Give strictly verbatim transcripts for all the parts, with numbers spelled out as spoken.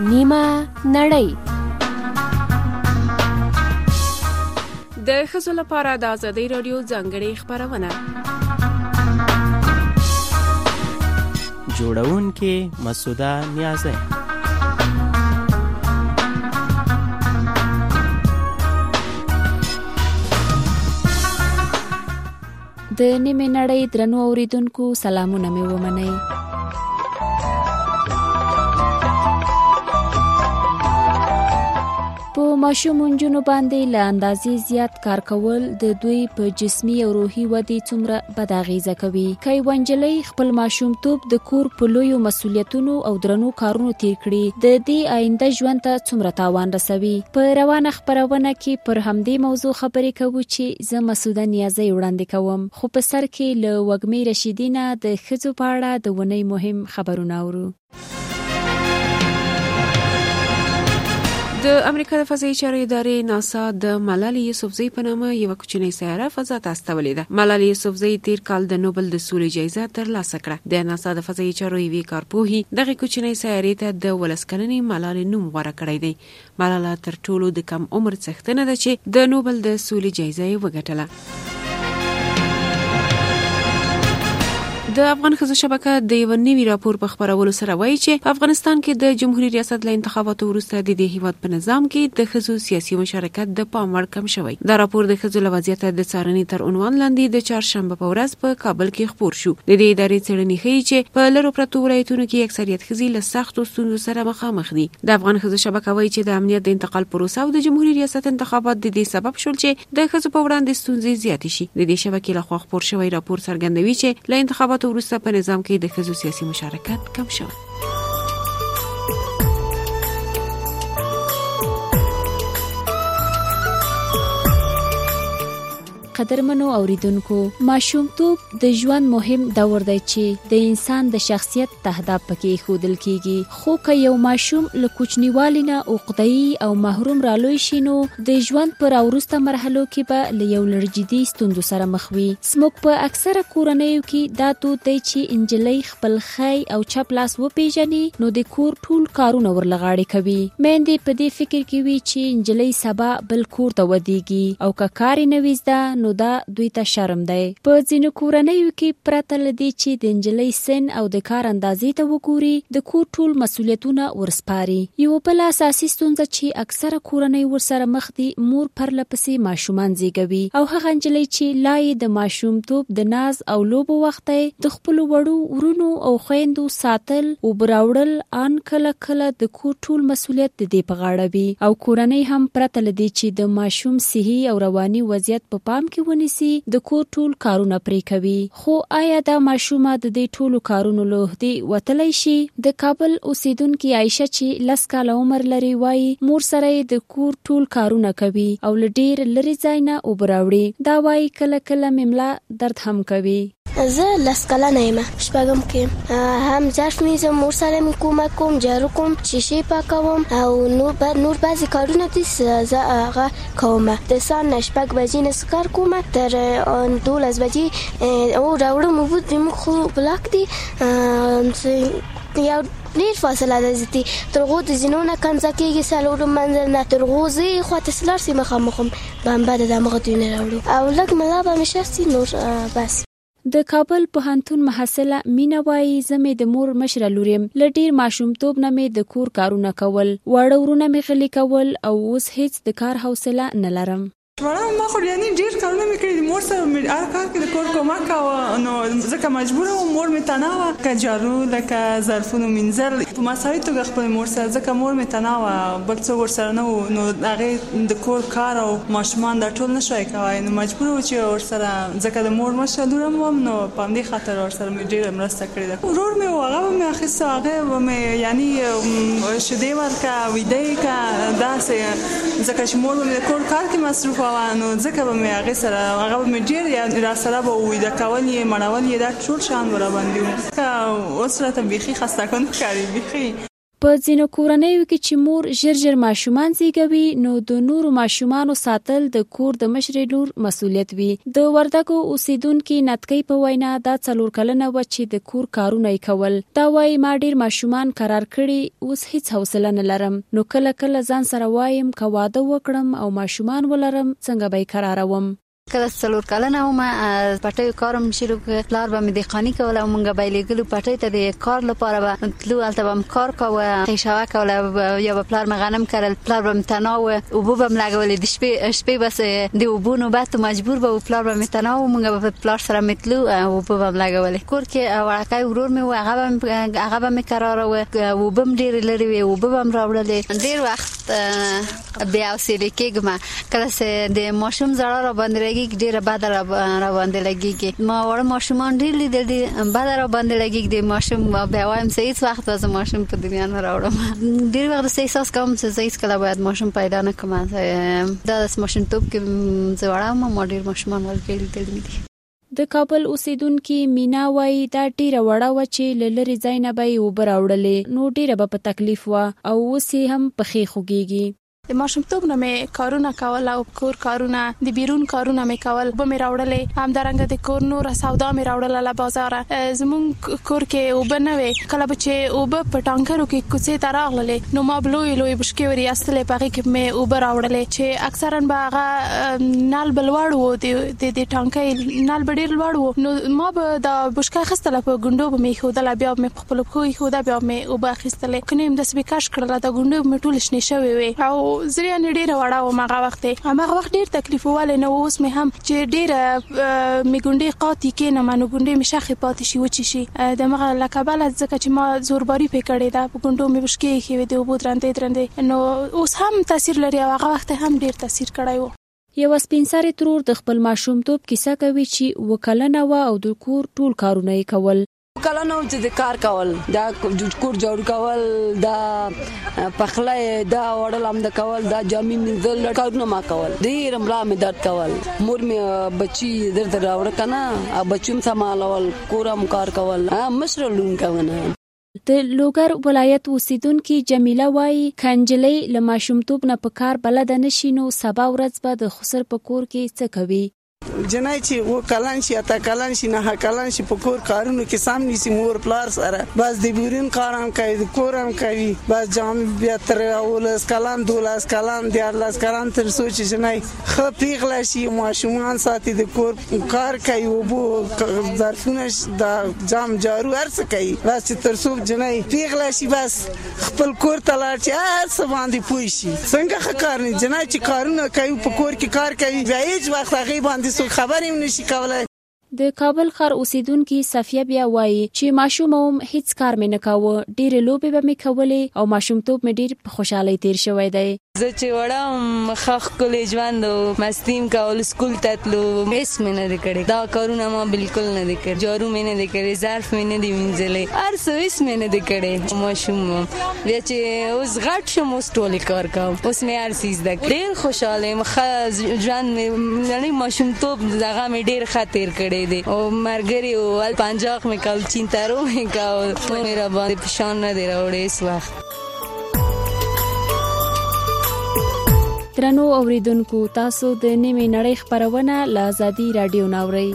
نیمه نړۍ. د ښځو لپاره د ازادۍ راډیو ځانګړې خپرونه. جوړونکې مسعوده نیازی. د نیمه نړۍ درنو اوریدونکو سلامونه مې ومنئ. په ماشوم نجونو باندې له اندازې زیات کار کول د دوی په جسمي او روحي ودې څومره بد اغیزه کوي. که یوه نجلۍ خپل ماشومتوب د کور په لویو مسؤلیتونو او درنو کارونو تیر کړي، د دې آینده ژوند ته څومره تاوان رسوي. په روانه خپرونه کې پر همدې موضوع خبرې کوو چې زه مسعوده نیازی وړاندې کوم. خو په سر کې له وږمې رشیدي نه د ښځو په اړه د ونې مهم خبرونه اورو. د امریکا د فضایي چارو ادارې ناسا د ملالۍ یوسفزۍ په نامه یوه کوچنۍ سیاره فضا ته استولې ده. ملالۍ یوسفزۍ تیر کال د نوبل د سولې جایزه ترلاسه کړه. د ناسا د فضایي چارو یوې کارپوهې دغه کوچنۍ سیارې ته د ولس کلنې ملالۍ نوم غوره کړی دی. ملاله تر ټولو د کم عمر څښتنه ده چې د نوبل د سولې جایزه یې وګټله. د افغان ښځو شبکه د یو نوي راپور په خپرولو سره وایي چې په افغانستان کې د جمهوریت ریاست له انتخاباتو وروسته د دې هیواد په نظام کې د ښځو سیاسي مشارکت د پام وړ کم شوی. دا راپور د ښځو له وضعیت د څارنې تر عنوان لاندې د چهارشنبه په ورځ په کابل کې خپور شو. د دې ادارې څېړنې ښیي چې په لرو پرتو ولایتونو کې اکثریت ښځې له سختو ستونزو سره مخامخ دي. د افغان ښځو شبکه وایي چې د امنیت د انتقال پروسه او د جمهوریت ریاست انتخابات د دې سبب شول چې د ښځو په وړاندې ستونزې زیاتې شي. د دې شبکې لخوا خپور شوی راپور څرګندوي چې له انتخاباتو وروسته په نظام کې د ښځو سیاسي مشارکت کم شوی. قدرمنو اوریدونکو، ماشومتوب د ژوند مهم دور دی چې د انسان د شخصیت تهداب پکې ښودل کیږي. خو که یو ماشوم له کوچنیوالي نه عقده‌ای او محروم رالوی شي، نو د ژوند پر وروسته مرحلو کې به له یو لړ جدي ستونزو سره مخ وي. زموږ په اکثره کورنیو کې دا دود دی چې نجلۍ خپل ښی او چپ لاس وپیژني، نو د کور ټول کارونه ورلغاړې کوي. میندې په دې فکر کې وي چې نجلۍ سبا بل کور ته ودیږي، او که کار یې نه وي زده، نو دا دوی ته شرم دی. په ځینو کورنیو کې پرته له دې چې د نجلۍ سن او د کار اندازې ته وګوري، د کور ټول مسؤلیتونه ورسپاري. یو بل اساسي ستونزه چې اکثره کورنۍ ورسره مخ دي، مور پرله پسې ماشومان زیږوي، او هغه نجلۍ چې لا یې د ماشومتوب د ناز او لوبو وخت دی، د خپلو وړو ورونو او خویندو ساتل او براوړل ان کله کله د کور ټول مسؤلیت د دې په غاړه وي. او کورنۍ هم پرته له دې چې د ماشوم صحي او رواني وضعیت په پام کې ونیسي، د کور ټول کارونه پرې کوي. خو آیا دا ماشومه د دې ټولو کارونو له عهدې وتلی شي؟ د کابل اوسیدونکې عایشه چې لس کاله عمر لري وایي مور سره یې د کور ټول کارونه کوي او له ډېر لرې ځای نه اوبه راوړي. دا وایي کله کله مې ملا درد هم کوي. زه لس کلنه یم، شپږم کې هم ظرف مینځم، مور سره مې کومک کوم، جارو کوم، شیشې پاکوم او نور نور بعضې کارونه دي زه هغه کوم. د سهار نه شپږ بجې نه کار کوم تر دولس بجې او راوړم اوبه. زموږ خو بلاک دي، یو ډېر فاصله ده زیاتې، تر هغو د زینو نه کنځه کېږي څلورم منزل نه، تر هغو زه یې خواته چې لاړ شي مخامخ هم بمبه ده، دمغه دوی نه راوړو او لږ ملا به مې شر شي، نور بس. د کابل پوهنتون محصله مینا وایي زه مې د مور مشره لور یم. له ډېر ماشومتوب نه مې د کور کارونه کول، واړه ورونه مې غلي کول، او اوس هیڅ د کار حوصله نه لرم. وړه ما خو یعنی ډېر کارونه مې کړي دي، مور سره مې هر کار کې د کور کومک کوه، نو ځکه مجبوره وم، مور مې تنها وه، که جارو لکه ظرفونو مینځل په مساوي توګه خپلې مور سره، ځکه مور مې تنها وه، بل څوک ورسره نه وو، نو هغې د کور کار او ماشومان دا ټول نه شوی کوی، نو مجبوره وو چې ورسره، ځکه د مور مشره لور هم وم، نو په همدې خاطر ورسره مې ډېره مرسته کړې ده. ورور مې و، هغه به مې اخیسته، هغې به مې یعنې شیدې ورکړه، ویده یې کړه، داسې، ځکه چې مور به مې د کور کار کې مصروفه وه، نو ځکه به مې هغې سره هغه به مې ډېر را سره به ویده کول یې، مړول یې، دا ټول شیان به راباندې وو. اوس راته بیخي خسته کن ښکاري بیخي. په ځینو کورنیو کې چې مور ژر ژر ماشومان زیږوي نو د نورو ماشومانو ساتل د کور د مشرې لور مسؤلیت وي. د وردګو اوسیدونکي نتکۍ په وینا دا څلور کلنه و چې د کور کارونه یې کول. دا وایي ما ډیر ماشومان قرار کړي، اوس هیڅ حوصله نه لرم، نو کله کله ځان سره وایم که واده وکړم او ماشومان ولرم څنګه به یې قراروم. کله څلور کلنه وم پټیو کارم شروع کړ. پلار به مې دهقاني کوله او مونږ به یې لېږلو پټۍ ته د کار لپاره به تلو. هلته به مې کار کوه، خیشاوه کوله، یا به پلار مې غنم کرل، پلار به مې تناوه، اوبه به مې لګولې. د شپې شپې بس د اوبو نوبت مجبور به و، پلار به مې تناوه، مونږ به پلار سره مې تلو، اوبه به مې لګولې. کور کې وړکی ورور مې و، هغه به مې کراروه، اوبه مې ډېرې لرې وې، اوبه به مې راوړلې. ډېر وخت بې حوصلې کېږم. کله چې د ماشوم زړه را باندې لګي ډیره بد را باندې لګیږي. ما وړ ماشومان ډیر لیدل دي بد را باندې لګیږي. د ماشوم بیا وایم صحیح وخت واسه ماشوم په دنیا نه راوړم. ډیر وخت صحیح احساس کوم چې صحیح کله باید ماشوم پیدا نه کوم. دا د ماشوم توپ کې زوړم ما ډیر ماشومان ورګل دي. د کابل اوسیدونکي مینا وایي دا ډیره وړه و چې له لرې ځای نه به یې اوبه راوړلې، نو ډیره به په تکلیف وه او اوس یې هم پښې خوږېږي. د ماشومتوب نه مې کارونه کول او کور کارونه د بیرون کارونه مې کول. اوبه مې راوړلې، همدارنګه د کور نوره سودا مې راوړله له بازاره. زمونږ کور کې اوبه نه وې. کله به چې اوبه په ټانکرو کې کوڅې ته راغللې نو ما به لویې لویې بشکې ور ایستلې، په هغې کې مې اوبه راوړلې چې اکثرا به هغه نل به لوړ و، د د ټانکۍ نل به ډېر لوړ و، نو ما به دا بشکه اخیستله، په ګونډو به مې ایښودله، بیا به مې په خپلو پښو ایښوده، بیا به مې اوبه اخیستلې. که نه یم داسې مې کش کړله، دا ګونډې به مې ټولې شنې شوې وې او زه یعنې ډېره وړه وم هغه وخت. هماغه وخت ډېر تکلیف ووالی نه و. اوس مې هم چې ډېره مې ګونډې قاتې کېنم نو ګونډې مې شخې پاتې شي، وچې شي. دمغه له کبله ځکه چې ما زورباري پرې کړې ده، په ګونډو مې بشکې ایښې وې د اوبو درندې درندې، نو اوس هم تاثیر لري او هغه وخت هم ډېر تاثیر کړی و. یو سپین سرې ترور د خپل ماشومتوب کیسه کوي چې اووه کلنه وه او د کور ټول کارونه یې کول. کله نو چې د کار کول، دا کور جوړ کول، دا پخلی، دا وړل هم د کول، دا جامې مینځل، کارونه ما کول. ډېر ملا مې درد کول. مور مې بچي در در راوړه که نه، او بچي هم سمالول، کور هم کار کول، مشره لونکه ونه. د لوګر ولایت اوسیدونکي جمیله وایي که نجلۍ له ماشومتوب نه په کار بلده نشي نو سبا ورځ به د خسر په کور کې څه کوي. جنای چې و کلن شي اته کلن شي نه کلن شي په کور کارونو کې سم نیسي مور پلار سره، بس د بیرون کار هم کوي، د کور هم کوي، بس جامې بیا تر اولس کلن دولس کلن دیارلس کلن تر څو چې جنای ښه پیغله شي ماشومان ساتي، د کور کار کوي، اوبو ظرفونه د جام جارو هر څه کوي، بس چې تر څو جنای پیغله شي بس خپل کور ته لاړ شي هر څه باندې پوه شي. څنګه ښه کار نه جنای چې کارونه کوي په کور کې کار کوي، بیا هیڅ وخت هغې باندې خبر هم نشي کولای. د کابل ښار اوسیدونکي صفیه بیا وایي چې ماشوم هم هیڅ کار مې نه کاوه، ډېرې لوبې به مې کولې او ماشومتوب مې ډېر په خوشحالۍ تیر شوی دی. زه چې وړه وم ښه ښکلی ژوند و، مستی م کول، سکول ته تلو، هېڅ مې نه دی کړی. دا کارونه ما بالکل نه دی کړی، جارو مې نه دی کړی، ظرف مې نه دی وینځلی، هر څه هېڅ مې نه دی کړی. ماشوم وم، بیا چې اوس غټ شم اوس ټولې کار کوم، اوس مې هر څه زده کړي. ډېر خوشحاله یم، ښه ژوند مې ماشومتوب دغه مې ډېر ښه تېر کړی دی. او ملګري و پنجاق مې کول، چینترو مې کول، مې را باندې فشار نه دی راوړی هېڅ وخت. درنو اوریدونکو، تاسو د نیمې نړۍ خپرونه له ازادي راډیو نه اورئ.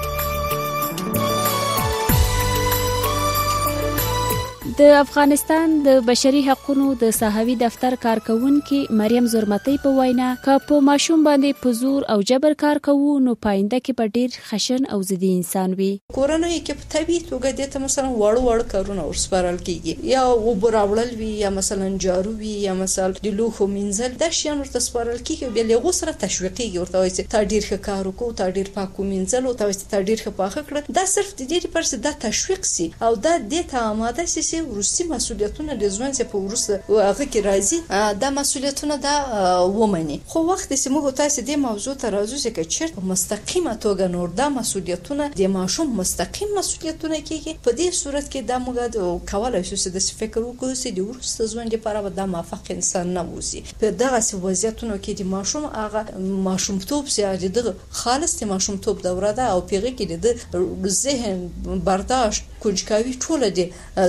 د افغانستان د بشري حقوقو د ساحوي دفتر کارکونکي مریم زرمتۍ په وینا که په ماشوم باندې په زور او جبر کار کوو نو پاینده کې به ډېر خشن او ضدي انسان وي. کورنۍ کې په طبیعي توګه دې ته مثلا وړ وړ کارونه ورسپارل کېږي، یا اوبه راوړل وي، یا مثلا جارو وي، یا مثلا د لوښو مینځل، دا شیان ورته سپارل کېږي. بیا له هغو سره تشویقېږي، ورته وایي چې تا ډېر ښه کار وکړو، تا ډېر پاک ومینځل، ورته وایي چې تا ډېر ښه پاخه کړه. دا صرف د دې لپاره چې دا تشویق سي او دا دې ته آماده سي چې وروستي مسؤلیتونه د ژوند څخه په وروسته هغه کې راځي، دا مسؤلیتونه دا ومني. خو وخت چې موږ تاسو دې موضوع ته راځو چې چېرته مستقیمه توګه نور دا مسؤلیتونه د ماشوم مستقیم مسؤلیتونه کېږي، په دې صورت کې دا موږ کولای شو چې د فکر وکړو چې د وروسته ژوند لپاره به دا موفق انسان نه ووسي. په دغه وضعیتونو کې د ماشوم هغه ماشومتوب چې دغه خالص د ماشومتوب دوره ده او پیغه کې د ذهن برداشت کنجکاوي ټول د زده کړې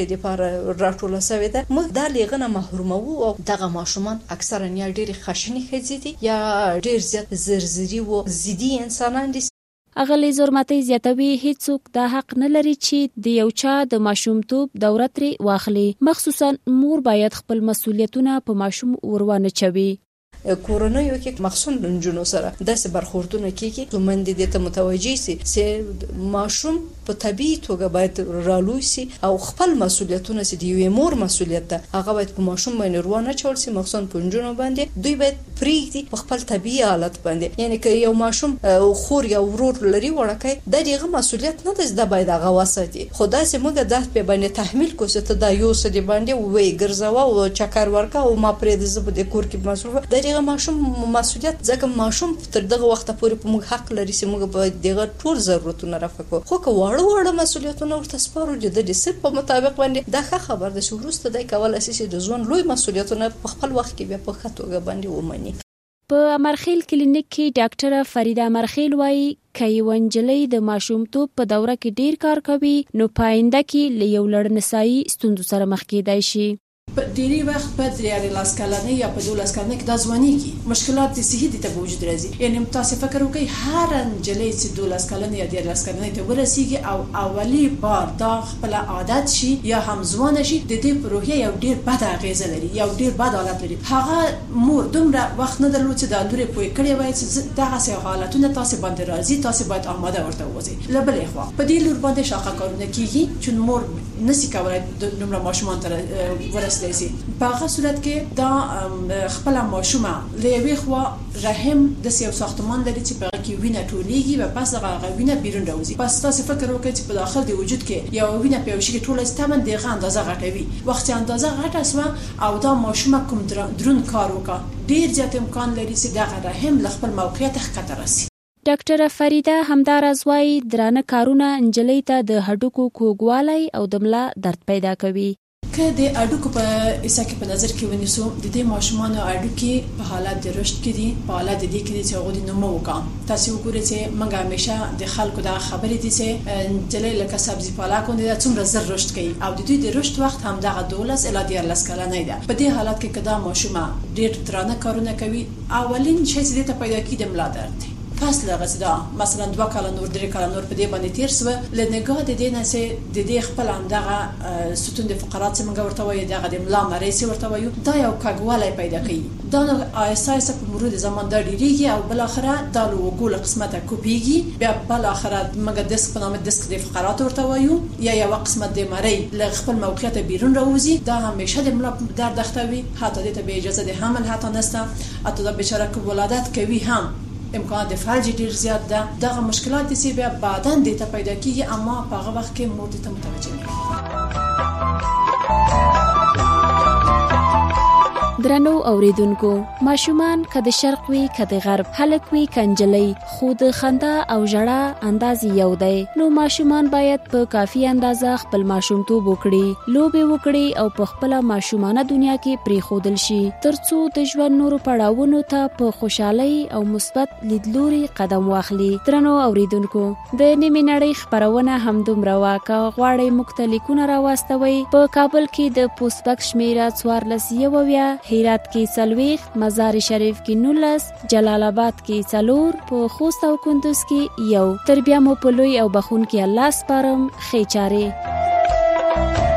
زده کړې لپاره راټوله شوې ده. موږ دا لیغنه محرومو او دغه ماشومان اکثرا یا ډېر خشنې ښځې دي یا ډېر زیات زرزري او ضدي انسانان دي. اغلی زرمتی زیاتوي هیڅوک دا حق نه لري چې د یو چا د ماشومتوب دوره ترې واخلي. مخصوصا مور باید خپل مسؤلیتونه په ماشوم ورونه چوي. کورنیو کې مخصوصا نجونو سره داسې برخوردونه کیږي چې مندې د ته متوجي سي چې ماشوم په طبيعي توګه باید رالوي سي او خپل مسؤلیتونه سي د یو مور مسؤلیت ده هغه باید په ماشوم باندې ورونه چول سي. مخصوصا په نجونو باندې دوی باید پریږدي په خپل طبيعي حالت باندې. یعنی که یو ماشوم خور یا ورور لري وړکای د دغه مسؤلیت نه ده د باید هغه وساتي. خدای سي موږ د په باندې تحمل کو څه ته د یو څه دی باندې وې ګرځاو او چکر ورکا او ما پرې د زب د کور کې مصروف د دغه ماشوم مسؤلیت ځکه ماشوم تر دغه وخت پورې په موږ حق لري چې موږ باید دغه ټول ضرورتونه رفع کوو. خو که واړه واړه مسؤلیتونه ورته سپارو د دې سپ په مطابق باندې دا ښه خبر ده چې وروسته د کول اساسي د ځوان لوی مسؤلیتونه په خپل وخت کې بیا په خطوګه باندې ومني. په امرخیل کلینیک کې ډاکټره فریده امرخیل وایي که یو نجلۍ د ماشومتوب په دوره کې ډیر کار کوي نو پاینده کې له یو لړنسایي ستونزو سره مخ کېدای شي. په ډیری وخت په درې لاس کلنۍ یا په دولس کلنۍ کې د ځوانۍ مشکلات د صحي د وجود راځي. یعنی تاسو فکر وکړئ هر نجلۍ چې دولس کلنۍ یا درې لاس کلنۍ ته ورسیږي او اولی بار دا خپل عادت شي یا هم ځوان شي د دې پروژه یو ډیر بد اغیزه لري یو ډیر بد حالت لري. هغه مور دومره وخت نه درلود چې د لوري پوي کړی وای چې دغه سه حالتونه تاسو باندې راځي تاسو باید آماده ورته وځي. لبلې خو په دې لور باندې شاقه کارونه کیږي چې مور نسی کولای د نمره ماشومان تر ورسېږي. په هغه صورت کې دا خپل ماشومه لوي خو رحم د سیو ساختمان لري چې په کې وینه ټولېږي او پس هغه وینه بیرون راوځي. پس تاسو فکر وکړئ چې په داخل د وجود کې یو وینه په وشي کې ټول استمن دغه اندازه غټوي. وخت اندازه غټه اسمه او دا ماشومه کوم درون کار وکړي ډیر زیات امکان لري چې دغه رحم ل خپل موقعیت ښکته راسي. ډاکټره فریده همداراز وایي درانه کارونه نجلۍ ته د هډوکو کوږوالی او د ملا درد پیدا کوي. که د اډوکو په اسا کې په نظر کې ونیسو د دې ماشومان اډوکې په حالت د رشد کې دي په حالت د دې کې چې هغه د نمو وکړي. تاسو وګورئ چې موږ همیشه د خلکو د خبرې دي چې جلې لکه سبزی پالاکو د څومره زر رشد کوي او د دوی د رشد وخت هم دغه دولس الی دیارلس کلنۍ ده. په دې حالت کې کدا ماشومه ډېر درانه کارونه کوي اولین شی چې ته پیدا کیږي د ملا درد دی. پس لغه دا مثلا دوه کاله نور درې کاله نور په دې باندې تیر سو لنګا د دې نه سه د دې خپل همدغه ستون د فقرات څنګه ورته وایي دغه د ملا مریسي ورته وایي دا یو کګوالی پیدا کوي. دا نو اساس په مرور زمان دا ډیریږي او بل اخره دا لوګول قسمته کوپیږي بیا بل اخره مګه دسک په نامه دسک د فقرات ورته وایي یا یو قسمت د مری ل خپل موقعیت بیرون راوځي. دا همیشه د ملا درد اختوي حتی د به اجازه د حمل حتی نسته حتی د بشاره کو ولادت کوي هم امکان د فلج ډیر زیات ده. دغه مشکلات چې بیا بعداً د ته پیدا کیږي اما په هغه وخت کې مور ته متوجه نه. درنو اوریدونکو ماشومان که د شرق وي که د غرب هلک وي کنجلۍ خو د خندا او ژړا انداز یو دی نو ماشومان باید په کافي اندازه خپل ماشومتوب وکړي لوبې وکړي او په خپل ماشومانه دنیا کې پریښودل شي ترڅو د ژوند نورو پړاوونو ته په خوشحالۍ او مثبت لیدلوري قدم واخلي. درنو اوریدونکو د نیمې نړۍ خبرونه همدومره وه. که غواړئ موږ ته لیکونه راواستوئ په کابل کې د پوسټ بکس شمیره څوارلس یوویه هرات کې څلوېښت مزار شریف کې نولس جلال آباد کې څلور په خوست او کندوز کې یو تر بیا مو په لوی او بخون کې الله سپارم ښې چارې.